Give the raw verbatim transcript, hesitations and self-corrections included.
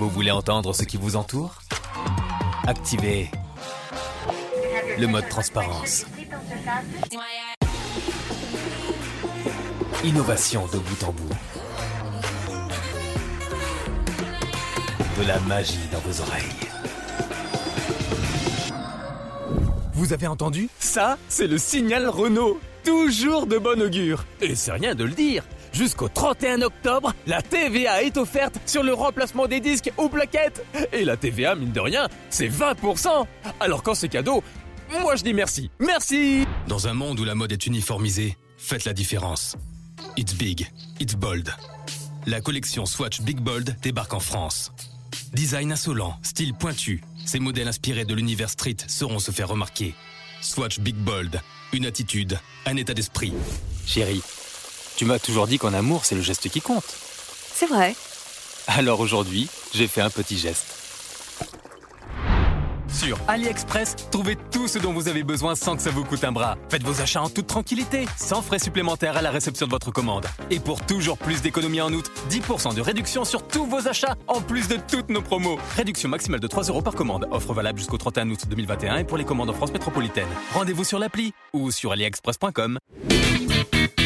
Vous voulez entendre ce qui vous entoure? Activez le mode transparence. Innovation de bout en bout. De la magie dans vos oreilles. Vous avez entendu? Ça, c'est le signal Renault. Toujours de bon augure. Et c'est rien de le dire. Jusqu'au trente et un octobre, la T V A est offerte sur le remplacement des disques ou plaquettes. Et la T V A, mine de rien, c'est vingt pour cent. Alors quand c'est cadeau, moi je dis merci. Merci! Dans un monde où la mode est uniformisée, faites la différence. It's big, it's bold. La collection Swatch Big Bold débarque en France. Design insolent, style pointu, ces modèles inspirés de l'univers street sauront se faire remarquer. Swatch Big Bold, une attitude, un état d'esprit. Chérie, tu m'as toujours dit qu'en amour, c'est le geste qui compte. C'est vrai. Alors aujourd'hui, j'ai fait un petit geste. Sur AliExpress, trouvez tout ce dont vous avez besoin sans que ça vous coûte un bras. Faites vos achats en toute tranquillité, sans frais supplémentaires à la réception de votre commande. Et pour toujours plus d'économies en août, dix pour cent de réduction sur tous vos achats, en plus de toutes nos promos. Réduction maximale de trois euros par commande. Offre valable jusqu'au trente et un août deux mille vingt et un et pour les commandes en France métropolitaine. Rendez-vous sur l'appli ou sur aliexpress point com.